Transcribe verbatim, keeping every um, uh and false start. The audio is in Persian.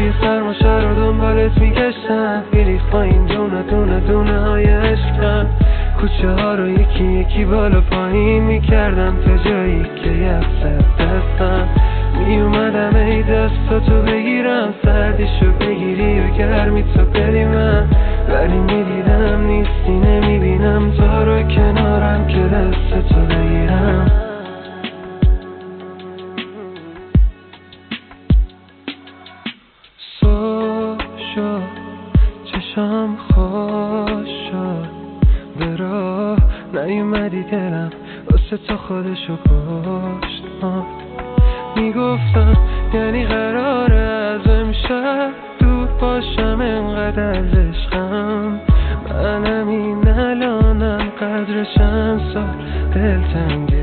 توی سرماشه رو دنبالت میگشتم، میریخ پایین دونه دونه دونه های عشقم. کوچه ها رو یکی یکی بالا پایین میکردم تا جایی که یفت دستم. میومدم ای دستاتو بگیرم، سردیشو بگیری و گرمی تو بدی من، ولی میدیدم نیستی نمیبینم تو رو کنارم که دستتو بگیرم. صبح شد چشم خوش شد، به راه نیومدی دلم واسه تو خودشو کشت. میگفتم یعنی قراره از امشب دور باشم، انقدر از عشقم. منم این الانم قدر چند سال دلتنگه